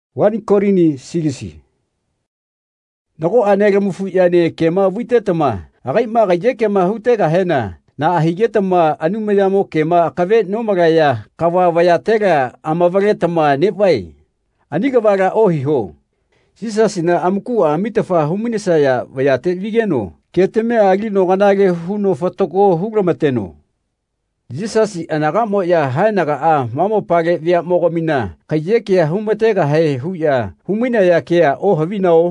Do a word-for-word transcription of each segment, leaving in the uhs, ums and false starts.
Wani Korini sigisi. Nako anega mufu yane kema witetama. Agai ma gaje kema hutega hena. Na ahigetama anumayamo kema akave nomagaya kawa vayatega amavagetama nepai. Aniga vaga ohiho. Sisa sina amku amitafa huminisaya vayate vigeno. Keteme agi no ganage huno fatoko hugramateno. Jisasi anagamo ya hainaga a mamo page via mogomina. Kayekia humatega he huya. Humina ya kea o havinao.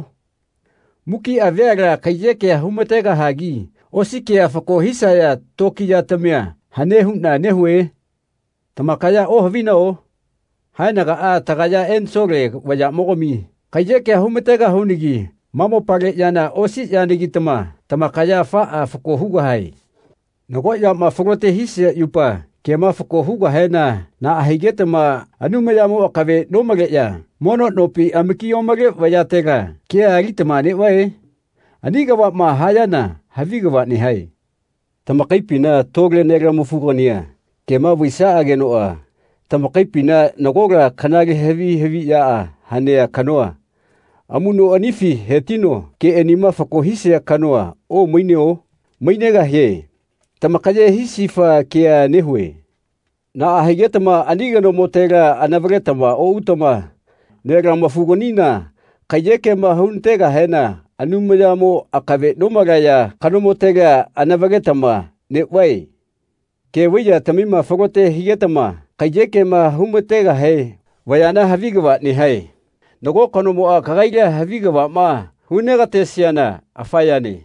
Muki avera kayekia humatega hagi. Osikia fako hisaya toki ya tamia. Hanehu na nehue. Tamakaya o havinao. Hainaga a tagaya en sore waya mogomi. Kayekia humatega hunigi. Mamo page yana osi yanigitama. Tamakaya fa a fako hugahai. Nako ya mafrote hisia yupa kema fako huga hena na ahigetama anumayamo akabe nomage ya mono nopi amiki omage vayatega kia agitama ne wae aniga wa ma hayana haviga wa ni hai tamakaipina togle negra mufugonia kema wisa agenoa tamakaipina nagoga kanage hevi hevi ya hanea kanoa amuno anifi hetino ke enima fako hisia kanoa o moineo moinega he Tamakaye hisifa kia nehue. Na ahigetama anigano motega anavagetama o utama. Nega mafugonina. Kayeke mahuntega hena. Anumayamo akabe nomagaya. Kanomotega anavagetama. Netway. Keweya tamima fagote higetama. Kayeke mahumotega he. Wayana havigawa ni hai. Nago kanomoa kagaiga havigawa ma. Hunegate siana afayani.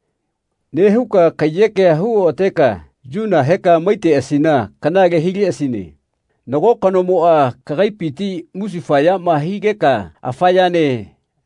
Nehuka kayeke huo oteka, juna heka maite asina, kanage higi asini. Nago kanomoa kagaipiti musifaya mahigeka, afayane.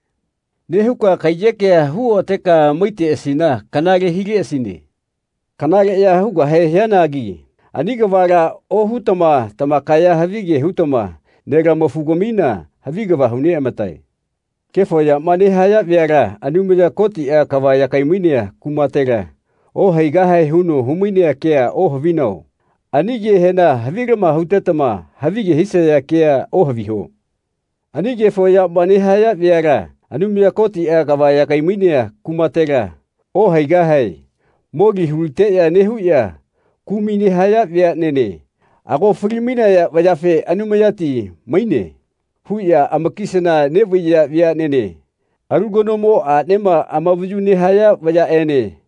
Nehuka kayeke huo oteka maite asina, kanage higi asini. Kanage ya huga hehianagi. Aniga vaga o hutama tamakaya havige hutama, nega mafugomina haviga vahune amatai. Kefo ya manehaya viara anumaya koti a kawaya kaimunia kumatega. O haigahai huno humunia kea o havino. Anige hena havigama hutetama havige hisaya kea o haviho. Anige fo ya manehaya viara anumaya koti a kawaya kaimunia kumatega. O haigahai mogi hulte ya nehuya kumini haya via nene. Ako frimina ya vajafe anumayati maine. Huya amakisana nevuya via nene. Arugonomo a nema amavuju nehaya vaya ene.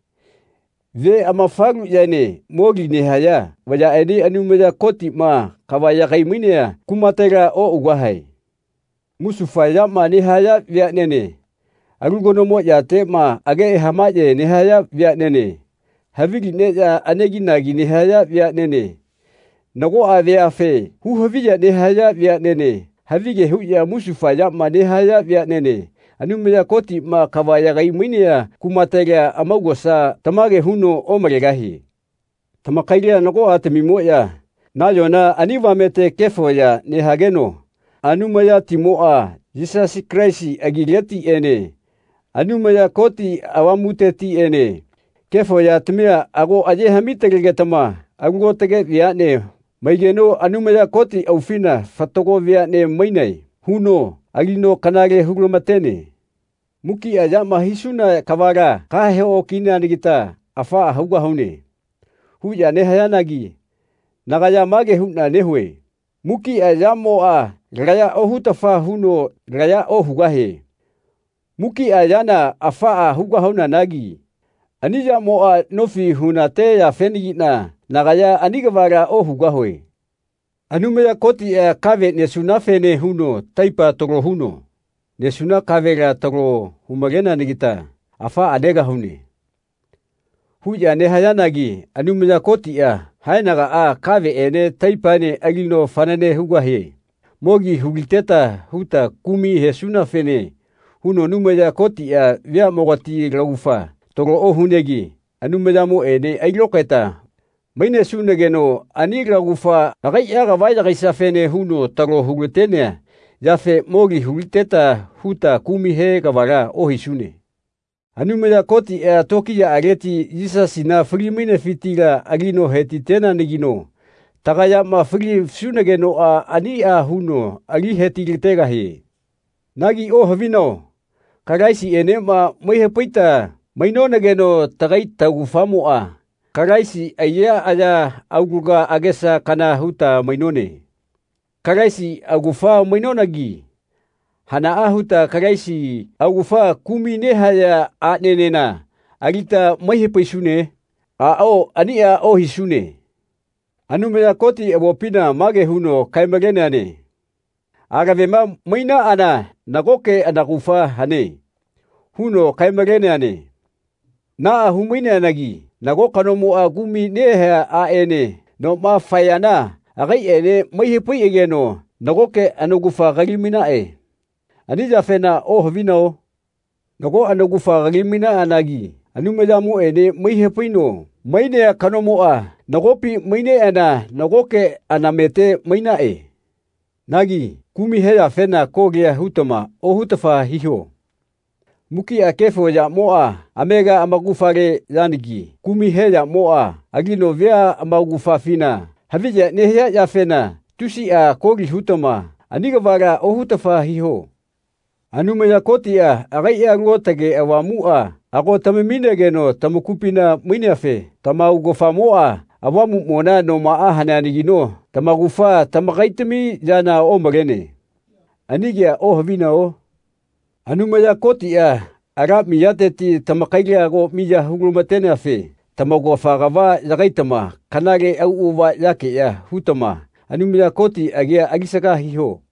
Ve amafaru yane mogi nehaya vaya ene anumaya koti ma kawaya kaiminea kumatega o ugahai. Musufaya ma nehaya via nene. Arugonomo ya tema age hamaje nehaya via nene. Havigi neja anegi nagi nehaya via nene. Nago avea fe hu havija nehaya via nene. Havige huya musufaya manehaya via nene. Anumaya koti ma kawaya gaiminea kumatega amagosa tamage huno omaregahi. Tamakailia nago atemimoya. Nayona anivamete kefoya nehageno. Anumaya timoa Jesus Christ agileti ene. Anumaya koti awamuteti ene. Kefoya temia ago aje hamitegetama. Ago tege viane. Maigeno anumaya koti aufina fatogo via ne mainai. Huno agino kanage huglomatene. Muki ajama hisuna kawaga kahe o kina nigita afa ahuga haune. Huya nehayanagi. Nagaya mage huna nehue. Muki ajamo a raya ohutafa huno raya ohugahe. Muki ajana afa ahuga hauna nagi. Anija moa nofi hunate ya fenigina. Nagaya anigavara o hugahoe. Anumaya koti e kave nesuna fene huno taipa toro huno. Nesuna kavera toro humagena nigita. Afa adega hune. Huya nehayanagi anumaya koti e hainaga a kave ene taipa ne agino fanane hugahe. Mogi hugilteta huta kumi hesuna fene. Huno numaya koti e via mogati raufa. Toro o hunegi. Anumaya mo ene ailoketa. Maine sunageno anigra gufa agai aga vaya gaisa fene huno taro hugutene yafe mogi huguteta huta kumi he gavara o hisune. Anumaya koti e toki ya areti Jesus ina frimine fitira agino heti tena negino. Tagaya ma fri sunageno a ani a huno ali heti litega he. Nagi o havino, karaisi enema may hapita, may no nageno tagay tagufamoa. Karaisi aya aya auguga agesa kana huta mainone. Karaisi agufa mainonagi. Hanaa huta karaisi agufa kumine haya anenena. Agita may hapaisune. Ao ania o hisune. Anumea koti ewopina mage huno kaimagene ane. Agavema maina ana nagoke anagufa hane. Huno kaimagene ane. Na humine anagi. Nagoka no mua gumi neha aene. No ma fayana. Agai ene may hapai egeno. Nagoke anagufa galimina e. Anija fena o havino. Nago anagufa galimina anagi. Anumea mo ene may hapai no. Maine kanomoa, nagopi maine ana, nagoke anamete maina e. Nagi, kumi hea fena kogea hutama, o hutafa hiho. Muki a kefo ya moa, amega amagufare yanigi. Kumi hea moa, agino vea amagufa fina. Havija nehea ya fena, tusi a kogi hutama, anigavara o hutafa hiho. Anumaya kotia, agai ea ngotage awamua. Ako tamimine geno tamukupina miniafe tamaugofa moa awamu mona no maa hananigino tamagufa tamakaitami jana o magene anigia o havina o anumaya kotia ara miyateti tamakailia go miya huglumatene afe tamagofa gava yagaitama kanage au uwa yake ya hutama anumaya koti agia agisaka hiho